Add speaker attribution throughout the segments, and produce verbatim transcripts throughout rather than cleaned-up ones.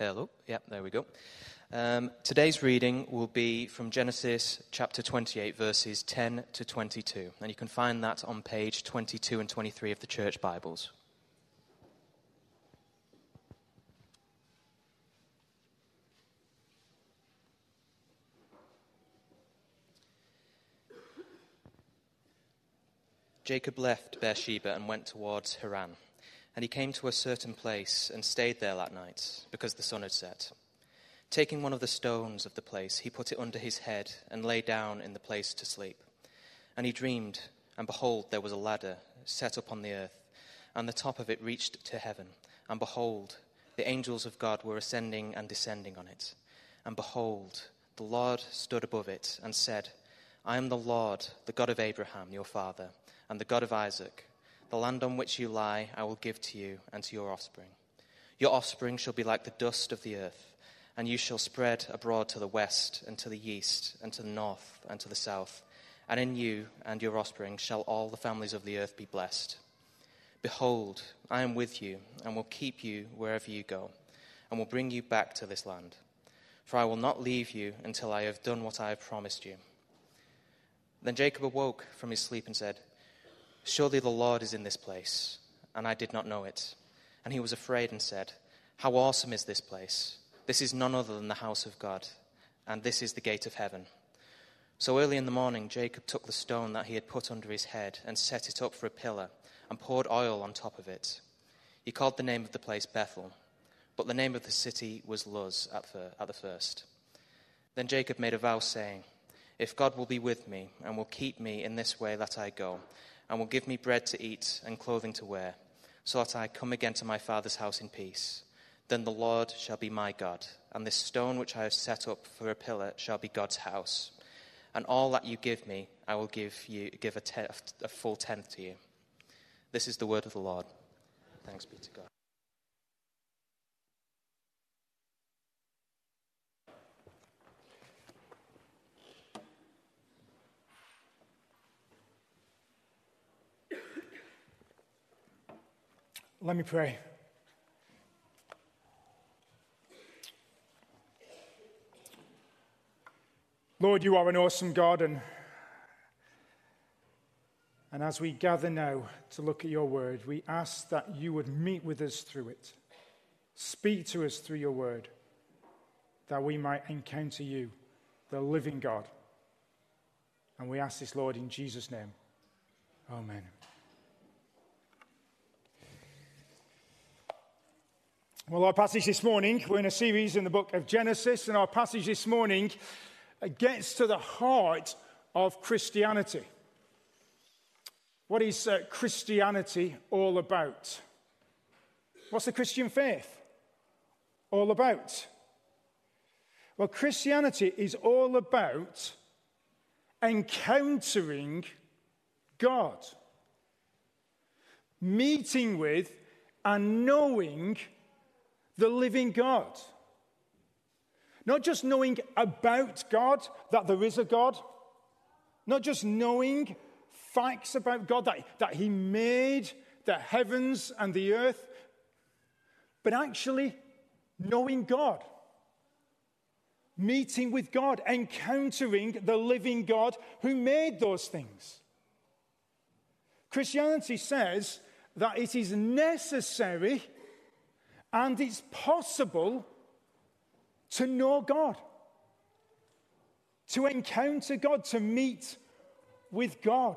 Speaker 1: Hello. Yeah, there we go. Um, today's reading will be from Genesis chapter twenty-eight, verses ten to twenty-two. And you can find that on page twenty-two and twenty-three of the church Bibles. Jacob left Beersheba and went towards Haran. And he came to a certain place and stayed there that night, because the sun had set. Taking one of the stones of the place, he put it under his head and lay down in the place to sleep. And he dreamed, and behold, there was a ladder set up on the earth, and the top of it reached to heaven. And behold, the angels of God were ascending and descending on it. And behold, the Lord stood above it and said, I am the Lord, the God of Abraham, your father, and the God of Isaac. The land on which you lie I will give to you and to your offspring. Your offspring shall be like the dust of the earth, and you shall spread abroad to the west and to the east and to the north and to the south. And in you and your offspring shall all the families of the earth be blessed. Behold, I am with you and will keep you wherever you go, and will bring you back to this land. For I will not leave you until I have done what I have promised you. Then Jacob awoke from his sleep and said, Surely the Lord is in this place, and I did not know it. And he was afraid and said, How awesome is this place! This is none other than the house of God, and this is the gate of heaven. So early in the morning Jacob took the stone that he had put under his head and set it up for a pillar, and poured oil on top of it. He called the name of the place Bethel, but the name of the city was Luz at, fir- at the first. Then Jacob made a vow, saying, If God will be with me, and will keep me in this way that I go, and will give me bread to eat and clothing to wear, so that I come again to my father's house in peace, then the Lord shall be my God, and this stone which I have set up for a pillar shall be God's house. And all that you give me, I will give you give a, te- a full tenth to you. This is the word of the Lord. Thanks be to God.
Speaker 2: Let me pray. Lord, you are an awesome God, and, and as we gather now to look at your word, we ask that you would meet with us through it. Speak to us through your word, that we might encounter you, the living God. And we ask this, Lord, in Jesus' name. Amen. Well, our passage this morning, we're in a series in the book of Genesis, and our passage this morning gets to the heart of Christianity. What is uh, Christianity all about? What's the Christian faith all about? Well, Christianity is all about encountering God, meeting with and knowing the living God. Not just knowing about God, that there is a God. Not just knowing facts about God, that, that he made the heavens and the earth, but actually knowing God. Meeting with God, encountering the living God who made those things. Christianity says that it is necessary and it's possible to know God, to encounter God, to meet with God.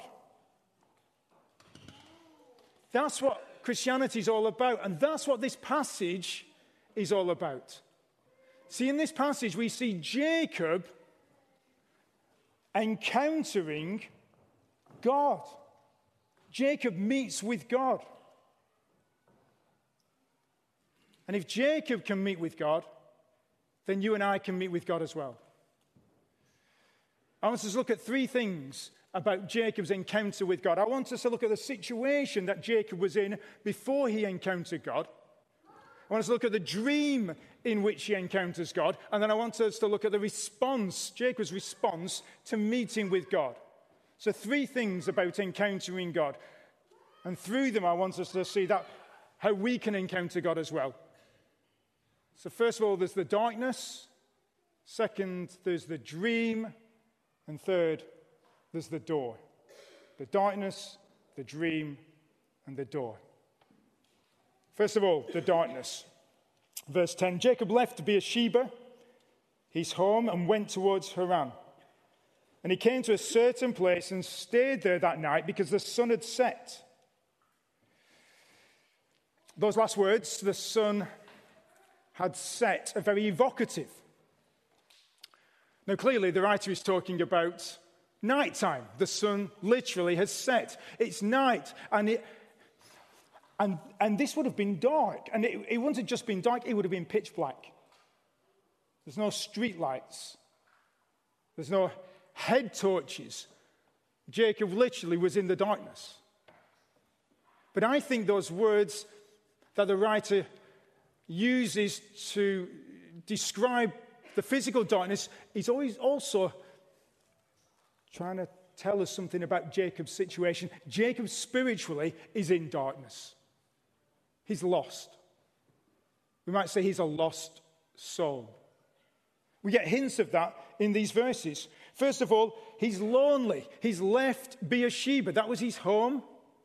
Speaker 2: That's what Christianity is all about, and that's what this passage is all about. See, in this passage, we see Jacob encountering God. Jacob meets with God. And if Jacob can meet with God, then you and I can meet with God as well. I want us to look at three things about Jacob's encounter with God. I want us to look at the situation that Jacob was in before he encountered God. I want us to look at the dream in which he encounters God. And then I want us to look at the response, Jacob's response to meeting with God. So three things about encountering God. And through them, I want us to see that how we can encounter God as well. So first of all, there's the darkness. Second, there's the dream. And third, there's the door. The darkness, the dream, and the door. First of all, the darkness. Verse ten, Jacob left Beersheba, his home, and went towards Haran. And he came to a certain place and stayed there that night because the sun had set. Those last words, the sun had set, are very evocative. Now, clearly, the writer is talking about nighttime. The sun literally has set. It's night, and it, and and this would have been dark. And it, it wouldn't have just been dark; it would have been pitch black. There's no street lights. There's no head torches. Jacob literally was in the darkness. But I think those words that the writer uses to describe the physical darkness, he's always also trying to tell us something about Jacob's situation. Jacob spiritually is in darkness. He's lost. We might say he's a lost soul. We get hints of that in these verses. First of all, he's lonely. He's left Beersheba. That was his home.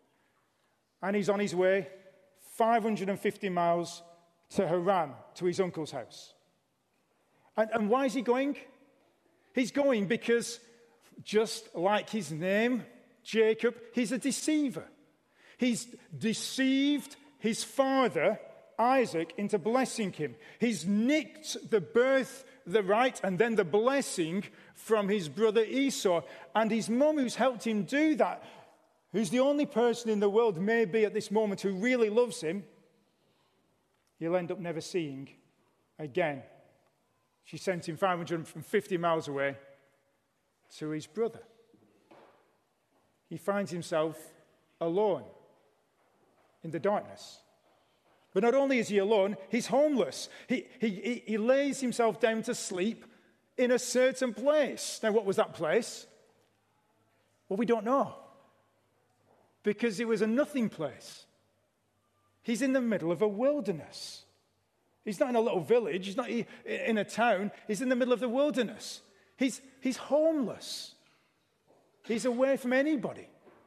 Speaker 2: And he's on his way five hundred fifty miles to Haran, to his uncle's house. And, and why is he going? He's going because, just like his name, Jacob, he's a deceiver. He's deceived his father, Isaac, into blessing him. He's nicked the birth, the right, and then the blessing from his brother Esau. And his mum, who's helped him do that, who's the only person in the world, maybe at this moment, who really loves him, he'll end up never seeing again. She sent him five hundred fifty miles away to his brother. He finds himself alone in the darkness. But not only is he alone, he's homeless. He, he, he lays himself down to sleep in a certain place. Now, what was that place? Well, we don't know. Because it was a nothing place. He's in the middle of a wilderness. He's not in a little village. He's not in a town. He's in the middle of the wilderness. He's, he's homeless. He's away from anybody.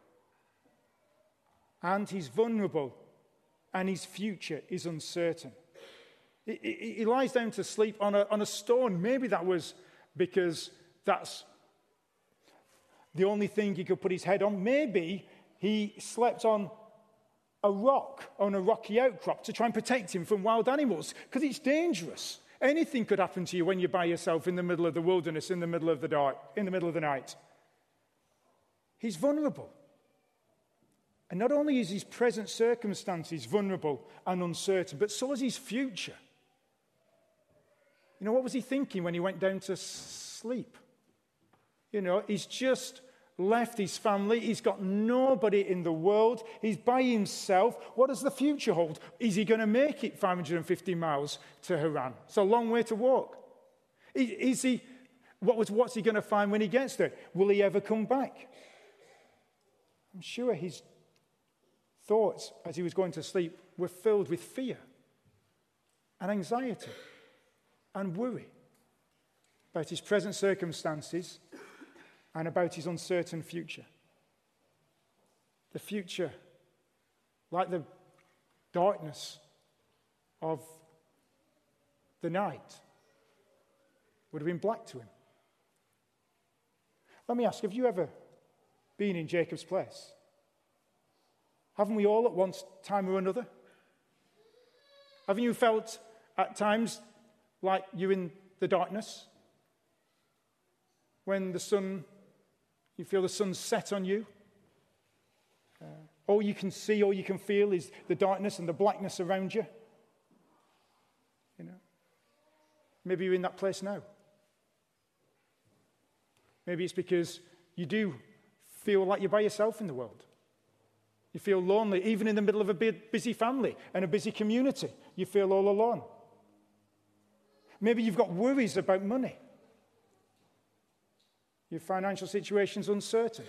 Speaker 2: And he's vulnerable. And his future is uncertain. He, he, he lies down to sleep on a, on a stone. Maybe that was because that's the only thing he could put his head on. Maybe he slept on a rock, on a rocky outcrop, to try and protect him from wild animals, because it's dangerous. Anything could happen to you when you're by yourself in the middle of the wilderness, in the middle of the dark, in the middle of the night. He's vulnerable. And not only is his present circumstances vulnerable and uncertain, but so is his future. You know, what was he thinking when he went down to sleep? You know, he's just left his family. He's got nobody in the world. He's by himself. What does the future hold? Is he going to make it five hundred fifty miles to Haran? It's a long way to walk. Is he? What was? What's he going to find when he gets there? Will he ever come back? I'm sure his thoughts as he was going to sleep were filled with fear and anxiety and worry about his present circumstances and about his uncertain future. The future, like the darkness of the night, would have been black to him. Let me ask, have you ever been in Jacob's place? Haven't we all at one time or another? Haven't you felt at times like you're in the darkness? When the sun, you feel the sun set on you? Uh, all you can see, all you can feel is the darkness and the blackness around you. You know? Maybe you're in that place now. Maybe it's because you do feel like you're by yourself in the world. You feel lonely, even in the middle of a busy family and a busy community. You feel all alone. Maybe you've got worries about money. Your financial situation's uncertain.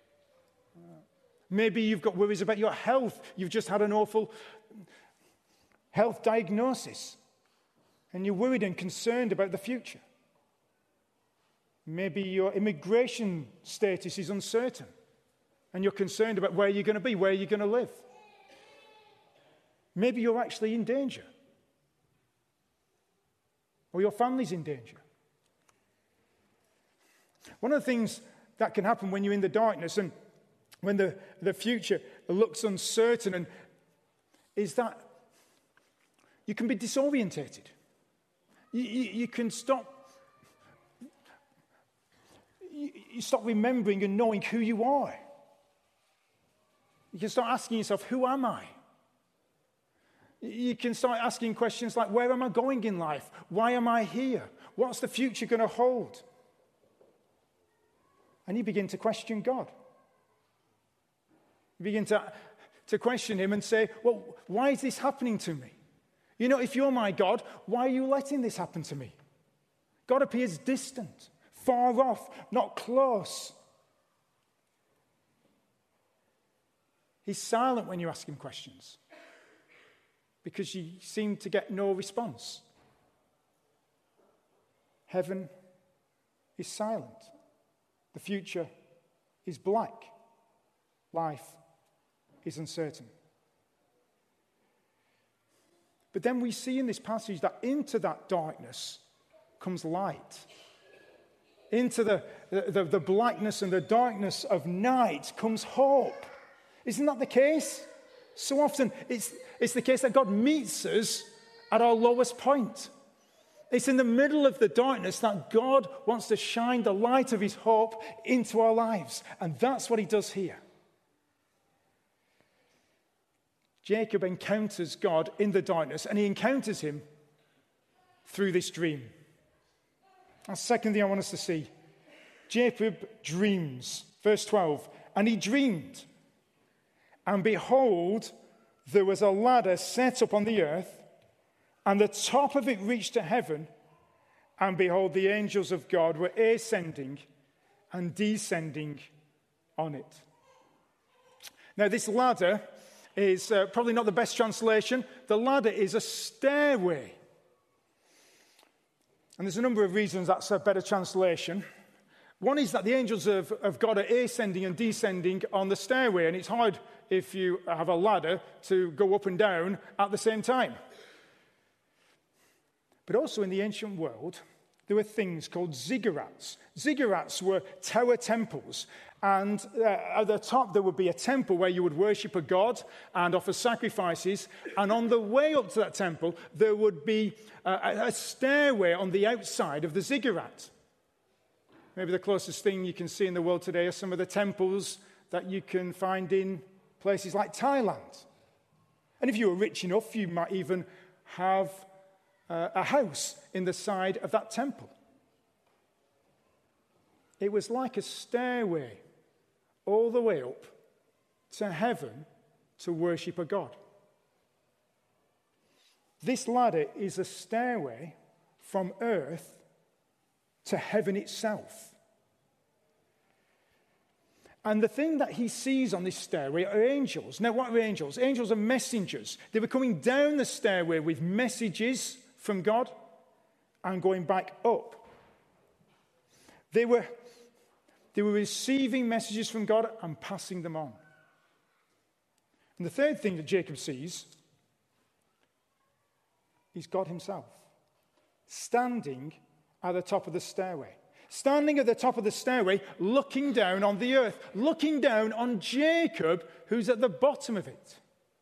Speaker 2: Maybe you've got worries about your health. You've just had an awful health diagnosis. and you're worried and concerned about the future. Maybe your immigration status is uncertain, and you're concerned about where you're going to be, where you're going to live. Maybe you're actually in danger, or your family's in danger. One of the things that can happen when you're in the darkness and when the, the future looks uncertain and is that you can be disorientated. You, you, you can stop, you, you stop remembering and knowing who you are. You can start asking yourself, who am I? You can start asking questions like, where am I going in life? Why am I here? What's the future going to hold? And you begin to question God. You begin to, to question him and say, well, why is this happening to me? You know, if you're my God, why are you letting this happen to me? God appears distant, far off, not close. He's silent when you ask him questions because you seem to get no response. Heaven is silent. The future is black. Life is uncertain. But then we see in this passage that into that darkness comes light. Into the, the, the blackness and the darkness of night comes hope. Isn't that the case? So often it's, it's the case that God meets us at our lowest point. It's in the middle of the darkness that God wants to shine the light of his hope into our lives. And that's what he does here. Jacob encounters God in the darkness, and he encounters him through this dream. That's the second thing I want us to see. Jacob dreams. Verse twelve. And he dreamed, and behold, there was a ladder set up on the earth, and the top of it reached to heaven, and behold, the angels of God were ascending and descending on it. Now, this ladder is uh, probably not the best translation. The ladder is a stairway. And there's a number of reasons that's a better translation. One is that the angels of, of God are ascending and descending on the stairway, and it's hard if you have a ladder to go up and down at the same time. But also in the ancient world, there were things called ziggurats. Ziggurats were tower temples. And uh, at the top, there would be a temple where you would worship a god and offer sacrifices. And on the way up to that temple, there would be uh, a stairway on the outside of the ziggurat. Maybe the closest thing you can see in the world today are some of the temples that you can find in places like Thailand. And if you were rich enough, you might even have uh, a house in the side of that temple. It was like a stairway all the way up to heaven to worship a god. This ladder is a stairway from earth to heaven itself. And the thing that he sees on this stairway are angels. Now, what are angels? Angels are messengers. They were coming down the stairway with messages from God and going back up. They were, they were receiving messages from God and passing them on. And the third thing that Jacob sees is God himself standing at the top of the stairway. Standing at the top of the stairway, looking down on the earth, looking down on Jacob, who's at the bottom of it.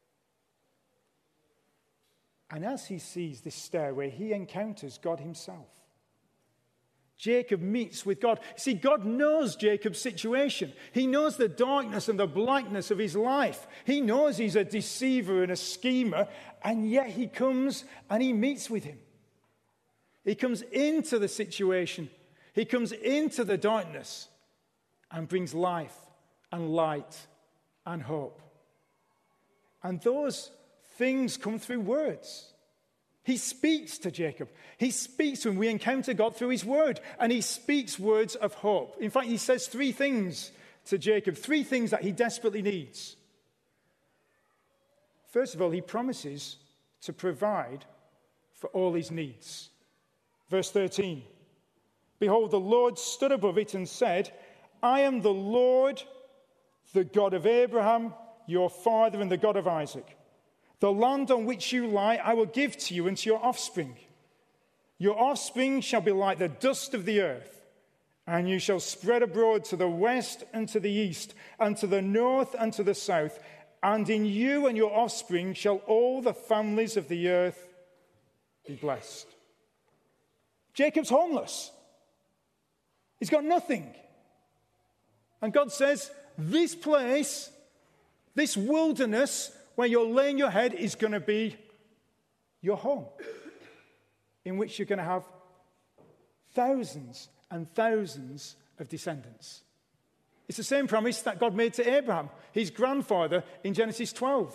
Speaker 2: And as he sees this stairway, he encounters God himself. Jacob meets with God. See, God knows Jacob's situation. He knows the darkness and the blackness of his life. He knows he's a deceiver and a schemer, and yet he comes and he meets with him. He comes into the situation. He comes into the darkness and brings life and light and hope. And those things come through words. He speaks to Jacob. He speaks when we encounter God through his word. And he speaks words of hope. In fact, he says three things to Jacob, three things that he desperately needs. First of all, he promises to provide for all his needs. Verse thirteen, behold, the Lord stood above it and said, I am the Lord, the God of Abraham, your father, and the God of Isaac. The land on which you lie I will give to you and to your offspring. Your offspring shall be like the dust of the earth, and you shall spread abroad to the west and to the east, and to the north and to the south. And in you and your offspring shall all the families of the earth be blessed. Jacob's homeless. He's got nothing. And God says, this place, this wilderness where you're laying your head is going to be your home, in which you're going to have thousands and thousands of descendants. It's the same promise that God made to Abraham, his grandfather, in Genesis twelve.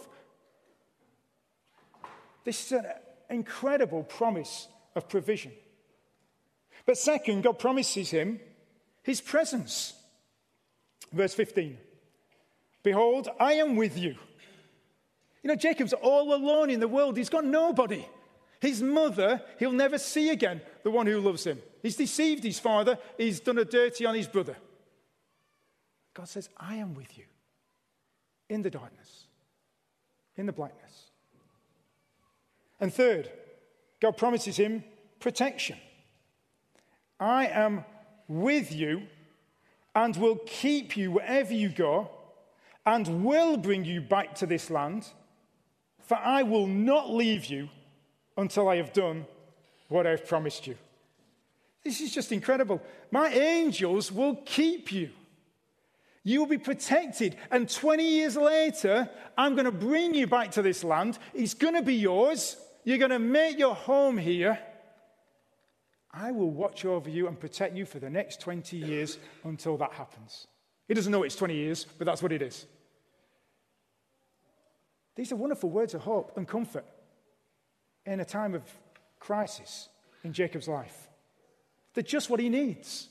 Speaker 2: This is an incredible promise of provision. But second, God promises him his presence. Verse fifteen. Behold, I am with you. You know, Jacob's all alone in the world. He's got nobody. His mother, he'll never see again, the one who loves him. He's deceived his father. He's done a dirty on his brother. God says, I am with you in the darkness, in the blackness. And third, God promises him protection. I am with you and will keep you wherever you go and will bring you back to this land, for I will not leave you until I have done what I've promised you. This is just incredible. My angels will keep you. You will be protected. And twenty years later, I'm going to bring you back to this land. It's going to be yours. You're going to make your home here. I will watch over you and protect you for the next twenty years until that happens. He doesn't know it's twenty years, but that's what it is. These are wonderful words of hope and comfort in a time of crisis in Jacob's life. They're just what he needs.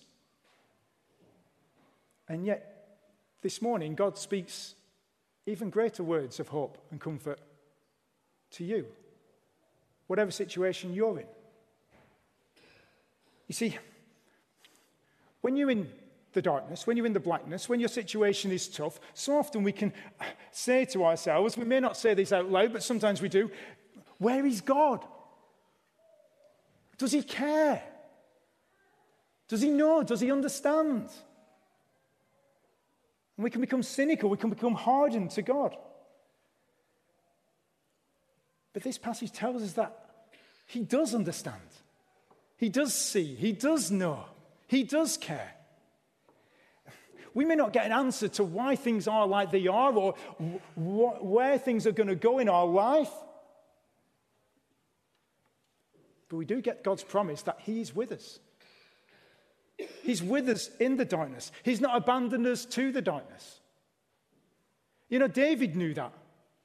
Speaker 2: And yet, this morning, God speaks even greater words of hope and comfort to you, whatever situation you're in. You see, when you're in the darkness, when you're in the blackness, when your situation is tough, so often we can say to ourselves, we may not say this out loud, but sometimes we do, where is God? Does he care? Does he know? Does he understand? And we can become cynical, we can become hardened to God. But this passage tells us that he does understand. He does see. He does know. He does care. We may not get an answer to why things are like they are or wh- where things are going to go in our life. But we do get God's promise that he is with us. He's with us in the darkness. He's not abandoned us to the darkness. You know, David knew that.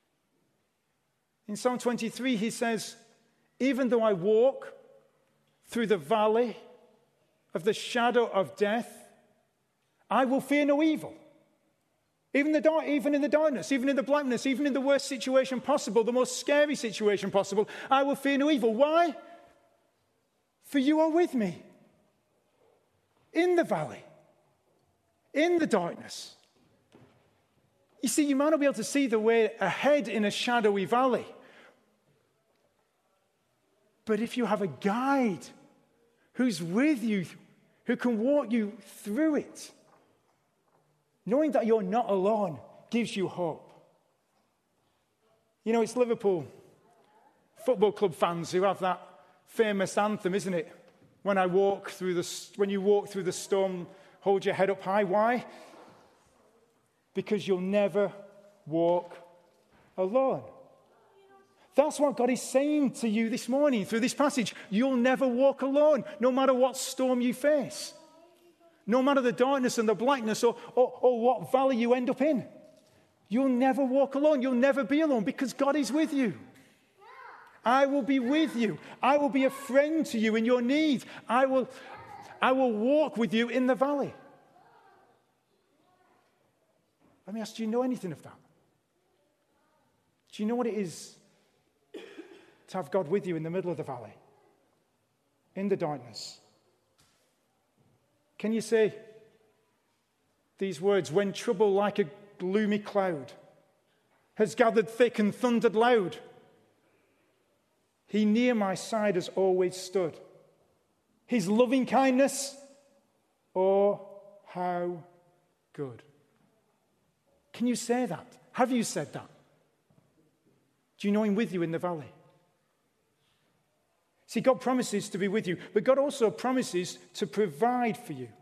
Speaker 2: In Psalm twenty-three, he says, even though I walk through the valley of the shadow of death, I will fear no evil. Even, the dark, even in the darkness, even in the blackness, even in the worst situation possible, the most scary situation possible, I will fear no evil. Why? For you are with me. In the valley, in the darkness. You see, you might not be able to see the way ahead in a shadowy valley. But if you have a guide who's with you, who can walk you through it, knowing that you're not alone gives you hope. You know, it's Liverpool Football Club fans who have that famous anthem, isn't it? When I walk through the, when you walk through the storm, hold your head up high. Why? Because you'll never walk alone. That's what God is saying to you this morning through this passage. You'll never walk alone, no matter what storm you face. No matter the darkness and the blackness or, or, or what valley you end up in. You'll never walk alone. You'll never be alone because God is with you. I will be with you. I will be a friend to you in your need. I will, I will walk with you in the valley. Let me ask, do you know anything of that? Do you know what it is to have God with you in the middle of the valley, in the darkness? Can you say these words, when trouble like a gloomy cloud has gathered thick and thundered loud, he near my side has always stood. His loving kindness, oh, how good. Can you say that? Have you said that? Do you know him with you in the valley? See, God promises to be with you, but God also promises to provide for you.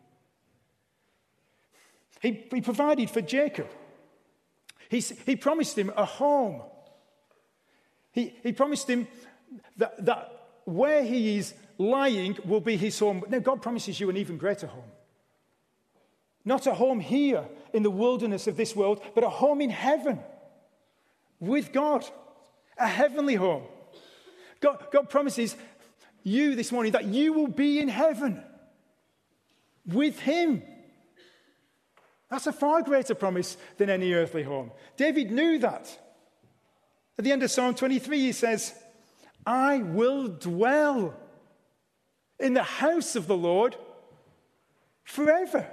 Speaker 2: He, he provided for Jacob. He, he promised him a home. He, he promised him that, that where he is lying will be his home. Now, God promises you an even greater home. Not a home here in the wilderness of this world, but a home in heaven with God. A heavenly home. God, God promises you this morning that you will be in heaven with him. That's a far greater promise than any earthly home. David knew that. At the end of Psalm twenty-three, he says, I will dwell in the house of the Lord forever.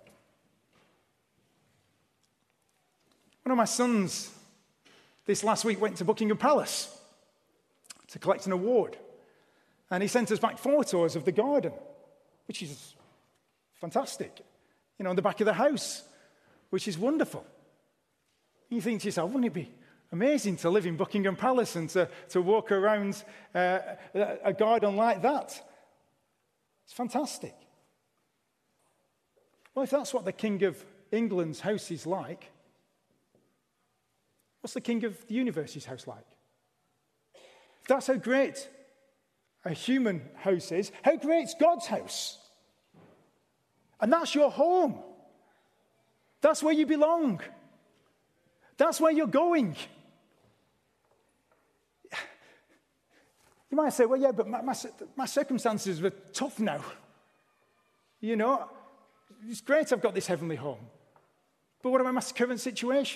Speaker 2: One of my sons this last week went to Buckingham Palace to collect an award. And he sent us back photos of the garden, which is fantastic. You know, on the back of the house, which is wonderful. You think to yourself, wouldn't it be amazing to live in Buckingham Palace and to, to walk around uh, a garden like that? It's fantastic. Well, if that's what the King of England's house is like, what's the King of the universe's house like? If that's how great a human house is, how great's God's house? And that's your home. That's where you belong. That's where you're going. You might say, well, yeah, but my, my, my circumstances are tough now. You know, it's great I've got this heavenly home. But what about my current situation?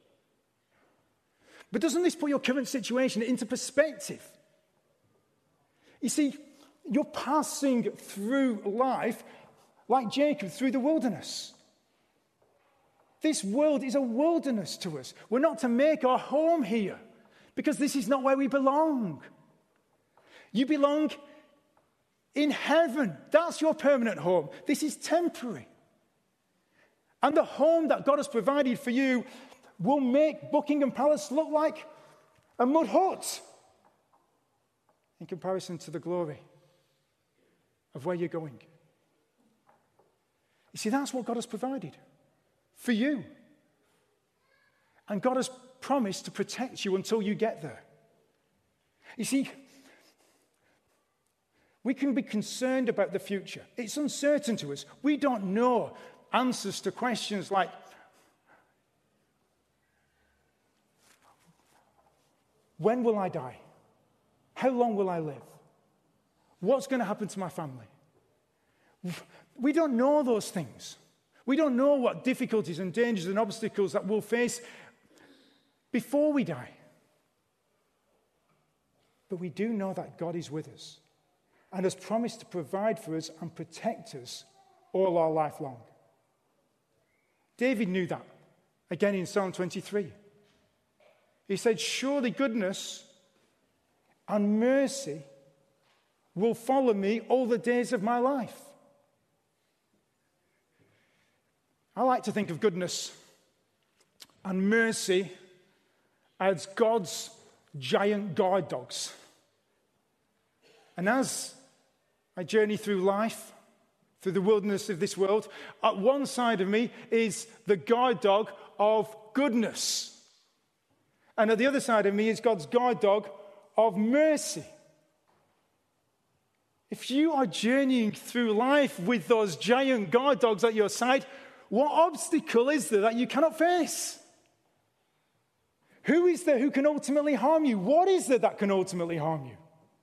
Speaker 2: But doesn't this put your current situation into perspective? You see, you're passing through life like Jacob through the wilderness. This world is a wilderness to us. We're not to make our home here because this is not where we belong. You belong in heaven. That's your permanent home. This is temporary. And the home that God has provided for you will make Buckingham Palace look like a mud hut in comparison to the glory of where you're going. You see, that's what God has provided for you. And God has promised to protect you until you get there. You see, we can be concerned about the future. It's uncertain to us. We don't know answers to questions like, when will I die? How long will I live? What's going to happen to my family? We don't know those things. We don't know what difficulties and dangers and obstacles that we'll face before we die. But we do know that God is with us and has promised to provide for us and protect us all our life long. David knew that, again in Psalm twenty-three. He said, surely goodness and mercy will follow me all the days of my life. I like to think of goodness and mercy as God's giant guard dogs. And as I journey through life, through the wilderness of this world, at one side of me is the guard dog of goodness. And at the other side of me is God's guard dog of mercy. If you are journeying through life with those giant guard dogs at your side, what obstacle is there that you cannot face? Who is there who can ultimately harm you? What is there that can ultimately harm you?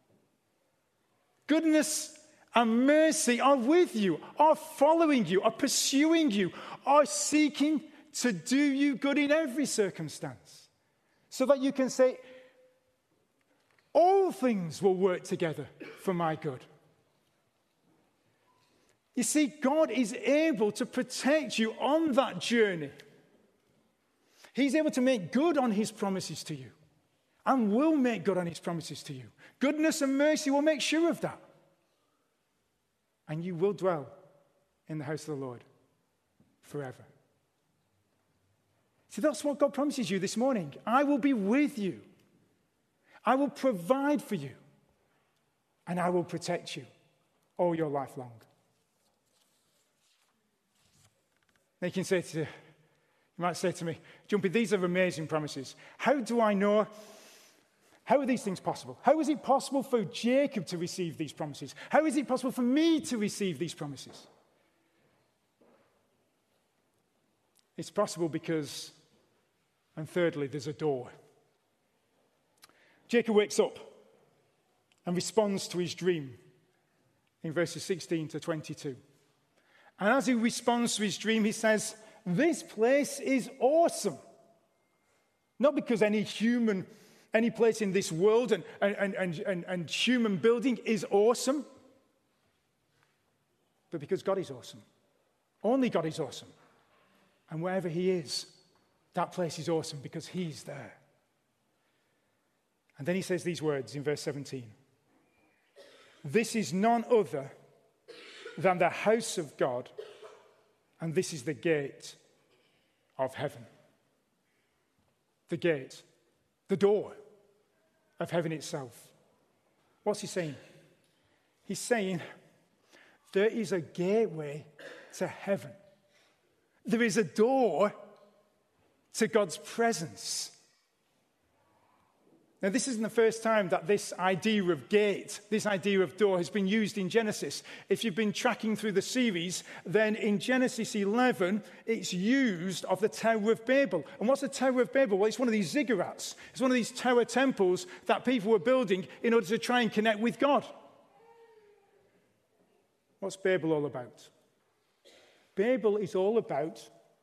Speaker 2: Goodness and mercy are with you, are following you, are pursuing you, are seeking to do you good in every circumstance. So that you can say, All things will work together for my good. You see, God is able to protect you on that journey. He's able to make good on his promises to you, and will make good on his promises to you. Goodness and mercy will make sure of that. And you will dwell in the house of the Lord forever. See, that's what God promises you this morning. I will be with you. I will provide for you. And I will protect you all your life long. Now you can say to, you might say to me, Jumpy, these are amazing promises. How do I know? How are these things possible? How is it possible for Jacob to receive these promises? How is it possible for me to receive these promises? It's possible because, and thirdly, there's a door. Jacob wakes up and responds to his dream in verses sixteen to twenty-two. And as he responds to his dream, he says, this place is awesome. Not because any human, any place in this world and, and, and, and, and human building is awesome, but because God is awesome. Only God is awesome. And wherever he is, that place is awesome because he's there. And then he says these words in verse seventeen. This is none other than the house of God, and this is the gate of heaven. The gate, the door of heaven itself. What's he saying? He's saying there is a gateway to heaven. There is a door to God's presence. Now, this isn't the first time that this idea of gate, this idea of door, has been used in Genesis. If you've been tracking through the series, then in Genesis eleven, it's used of the Tower of Babel. And what's the Tower of Babel? Well, it's one of these ziggurats. It's one of these tower temples that people were building in order to try and connect with God. What's Babel all about? Babel is all about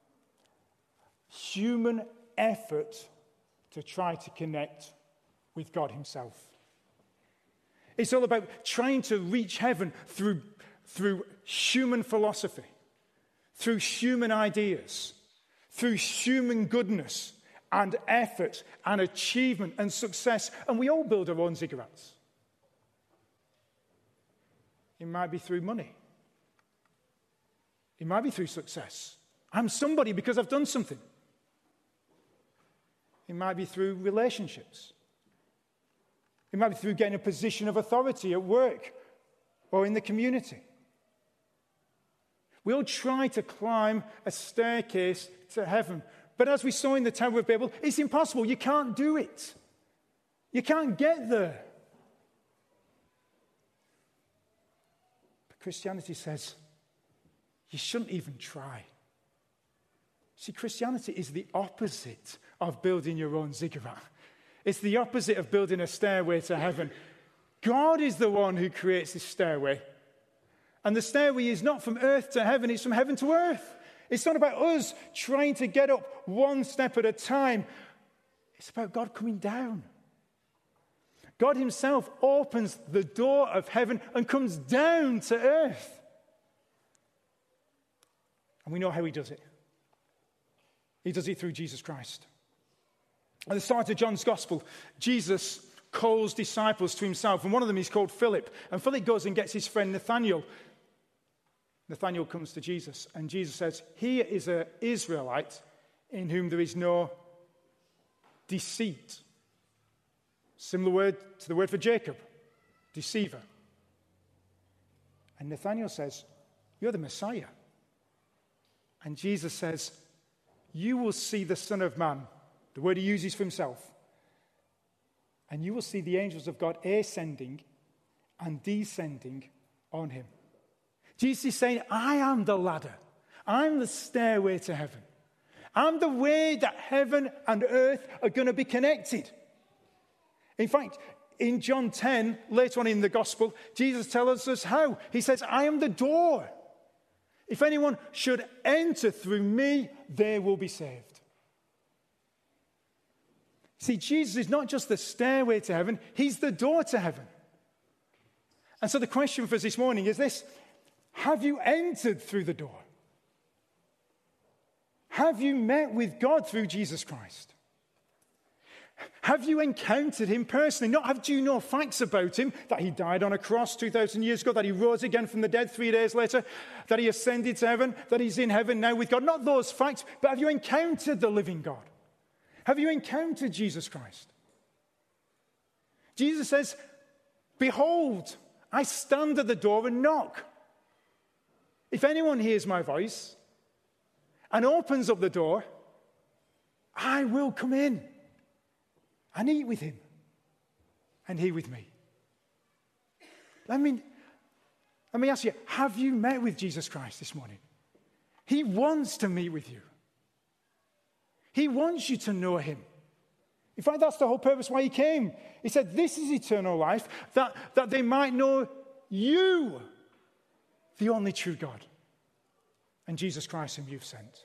Speaker 2: human effort to try to connect with God himself. It's all about trying to reach heaven through, through human philosophy, through human ideas, through human goodness and effort and achievement and success. And we all build our own ziggurats. It might be through money. It might be through success. I'm somebody because I've done something. It might be through relationships. It might be through getting a position of authority at work or in the community. We all try to climb a staircase to heaven. But as we saw in the Tower of Babel, it's impossible. You can't do it. You can't get there. But Christianity says you shouldn't even try. See, Christianity is the opposite of building your own ziggurat. It's the opposite of building a stairway to heaven. God is the one who creates this stairway. And the stairway is not from earth to heaven, it's from heaven to earth. It's not about us trying to get up one step at a time. It's about God coming down. God himself opens the door of heaven and comes down to earth. And we know how he does it. He does it through Jesus Christ. At the start of John's Gospel, Jesus calls disciples to himself, and one of them is called Philip. And Philip goes and gets his friend Nathanael. Nathanael comes to Jesus, and Jesus says, "Here is an Israelite in whom there is no deceit." Similar word to the word for Jacob, deceiver. And Nathanael says, "You're the Messiah." And Jesus says, "You will see the Son of Man," the word he uses for himself, "and you will see the angels of God ascending and descending on him." Jesus is saying, I am the ladder. I'm the stairway to heaven. I'm the way that heaven and earth are going to be connected. In fact, in John ten, later on in the gospel, Jesus tells us how. He says, I am the door. If anyone should enter through me, they will be saved. See, Jesus is not just the stairway to heaven, he's the door to heaven. And so the question for us this morning is this: have you entered through the door? Have you met with God through Jesus Christ? Have you encountered him personally? Not have do you know facts about him, that he died on a cross two thousand years ago, that he rose again from the dead three days later, that he ascended to heaven, that he's in heaven now with God. Not those facts, but have you encountered the living God? Have you encountered Jesus Christ? Jesus says, behold, I stand at the door and knock. If anyone hears my voice and opens up the door, I will come in and eat with him, and he with me. Let me, let me ask you, have you met with Jesus Christ this morning? He wants to meet with you. He wants you to know him. In fact, that's the whole purpose why he came. He said, this is eternal life, that, that they might know you, the only true God, and Jesus Christ whom you've sent.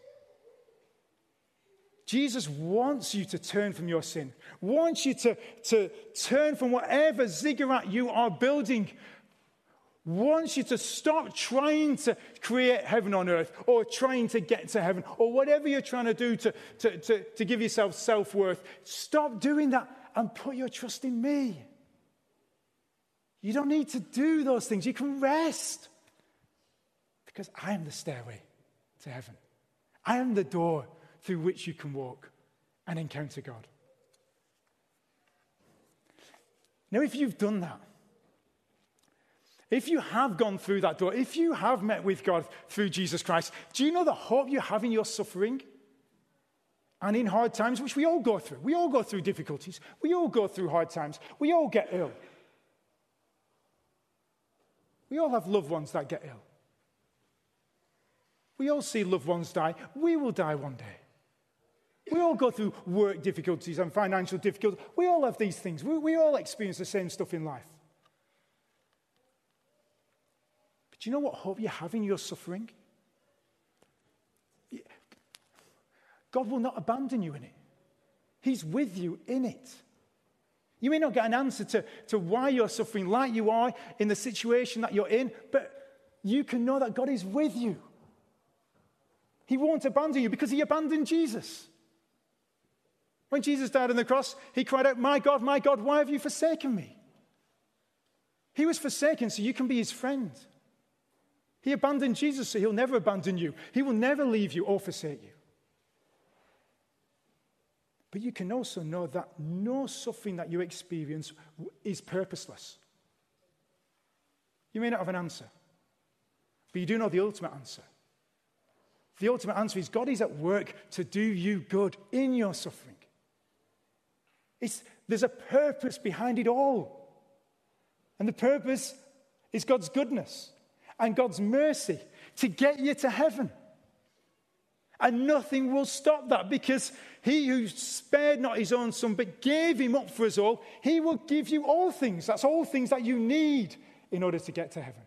Speaker 2: Jesus wants you to turn from your sin, wants you to, to turn from whatever ziggurat you are building, wants you to stop trying to create heaven on earth or trying to get to heaven or whatever you're trying to do to, to, to, to give yourself self-worth. Stop doing that and put your trust in me. You don't need to do those things. You can rest because I am the stairway to heaven. I am the door through which you can walk and encounter God. Now, if you've done that, if you have gone through that door, if you have met with God through Jesus Christ, do you know the hope you have in your suffering and in hard times, which we all go through? We all go through difficulties. We all go through hard times. We all get ill. We all have loved ones that get ill. We all see loved ones die. We will die one day. We all go through work difficulties and financial difficulties. We all have these things. We, we all experience the same stuff in life. But do you know what hope you have in your suffering? God will not abandon you in it. He's with you in it. You may not get an answer to, to why you're suffering like you are in the situation that you're in, but you can know that God is with you. He won't abandon you because he abandoned Jesus. When Jesus died on the cross, he cried out, my God, my God, why have you forsaken me? He was forsaken so you can be his friend. He abandoned Jesus so he'll never abandon you. He will never leave you or forsake you. But you can also know that no suffering that you experience is purposeless. You may not have an answer, but you do know the ultimate answer. The ultimate answer is God is at work to do you good in your suffering. It's, there's a purpose behind it all. And the purpose is God's goodness and God's mercy to get you to heaven. And nothing will stop that, because he who spared not his own son but gave him up for us all, he will give you all things. That's all things that you need in order to get to heaven.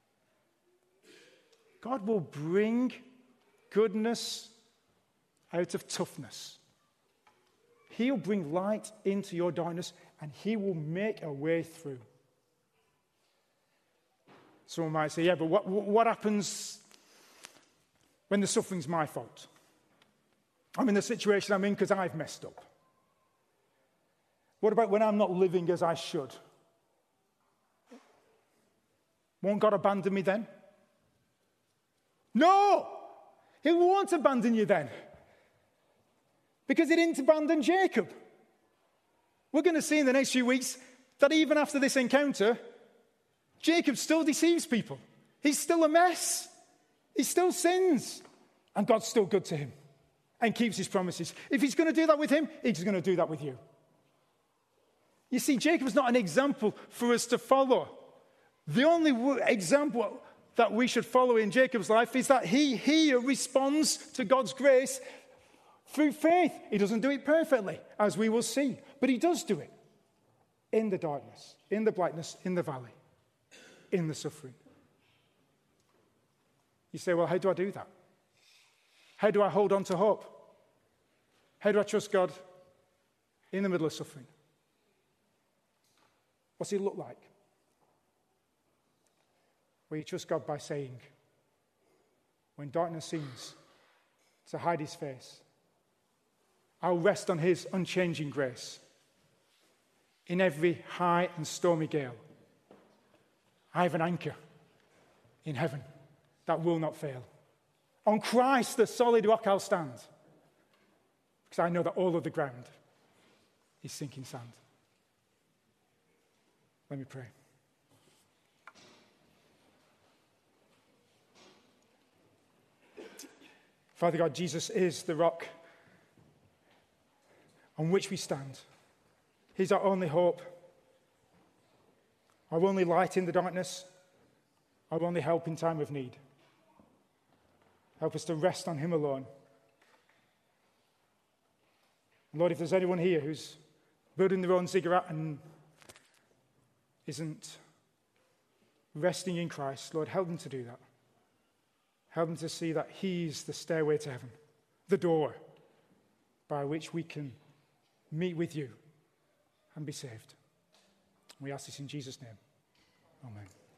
Speaker 2: God will bring goodness out of toughness. He'll bring light into your darkness, and he will make a way through. Someone might say, yeah, but what, what happens when the suffering's my fault? I'm in the situation I'm in because I've messed up. What about when I'm not living as I should? Won't God abandon me then? No! He won't abandon you then. Because he didn't abandon Jacob. We're going to see in the next few weeks that even after this encounter, Jacob still deceives people. He's still a mess. He still sins. And God's still good to him and keeps his promises. If he's going to do that with him, he's going to do that with you. You see, Jacob's not an example for us to follow. The only example that we should follow in Jacob's life is that he here responds to God's grace through faith. He doesn't do it perfectly, as we will see, but he does do it in the darkness, in the blackness, in the valley, in the suffering. You say, well, how do I do that? How do I hold on to hope? How do I trust God? in the middle of suffering? What's it look like? Will you trust God by saying, when darkness seems to hide his face, I'll rest on his unchanging grace. In every high and stormy gale, I have an anchor in heaven that will not fail. On Christ, the solid rock, I'll stand, because I know that all of the ground is sinking sand. Let me pray. Father God, Jesus is the rock on which we stand. He's our only hope, our only light in the darkness, our only help in time of need. Help us to rest on him alone. Lord, if there's anyone here who's building their own ziggurat and isn't resting in Christ, Lord, help them to do that. Help them to see that he's the stairway to heaven, the door by which we can meet with you and be saved. We ask this in Jesus' name. Amen.